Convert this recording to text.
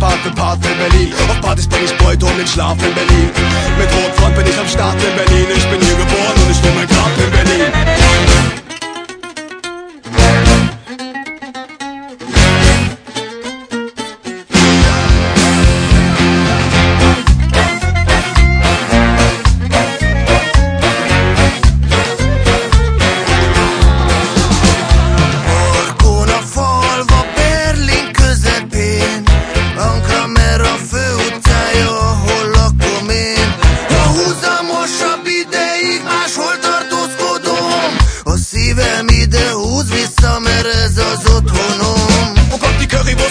Part für Part in Berlin. Auf Partys bring ich Beute um den Schlaf in Berlin. Mit Rotfront bin ich am Start in Berlin. Ich bin hier geboren und ich will mein Grab in Berlin.